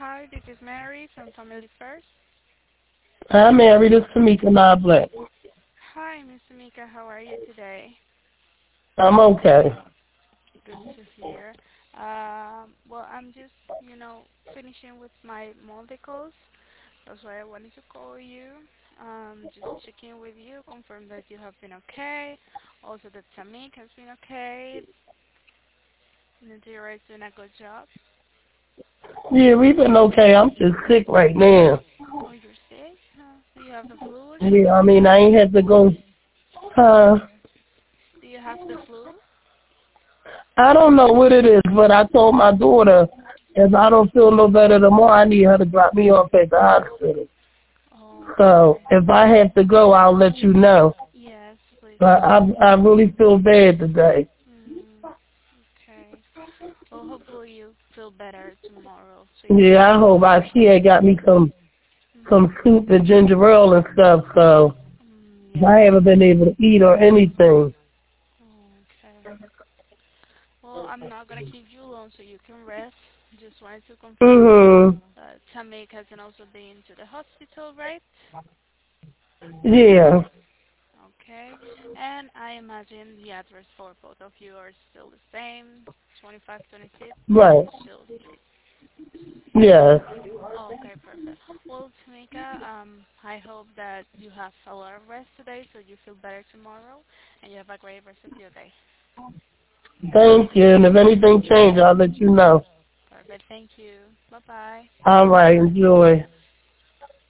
Hi, this is Mary from Family First. Hi, Mary. This is Tamika Black. Hi, Miss Mika. How are you today? I'm okay. Good to hear. Well, I'm just, finishing with my Monday calls. That's why I wanted to call you. Just checking with you, confirm that you have been okay. Also, that Tamik has been okay. And that you're doing a good job. Yeah, we've been okay. I'm just sick right now. Oh, you're sick? Do you have the flu or Yeah, I something? mean, I ain't had to go. Do you have the flu? I don't know what it is, but I told my daughter if I don't feel no better tomorrow, I need her to drop me off at the hospital. So Okay. if I have to go, I'll let you know. Yes, please But do. I really feel bad today. Okay. Well, hopefully you feel better tomorrow, so you can Yeah, I go. hope. She had got me some Mhm. soup and ginger ale and stuff, so I Yes. haven't been able to eat or anything. Okay. Well, I'm not gonna keep you long, so you can rest. Just wanted to confirm Mhm. that Tamik hasn't also been to the hospital, right? Yeah. Okay. And I imagine the address for both of you are still the same, 2526 Right. Shield Street. Yeah. Oh, okay, perfect. Well, Tamika, I hope that you have a lot of rest today so you feel better tomorrow and you have a great rest of your day. Thank you. And if anything changes, I'll let you know. Perfect. Thank you. Bye-bye. All right. Enjoy.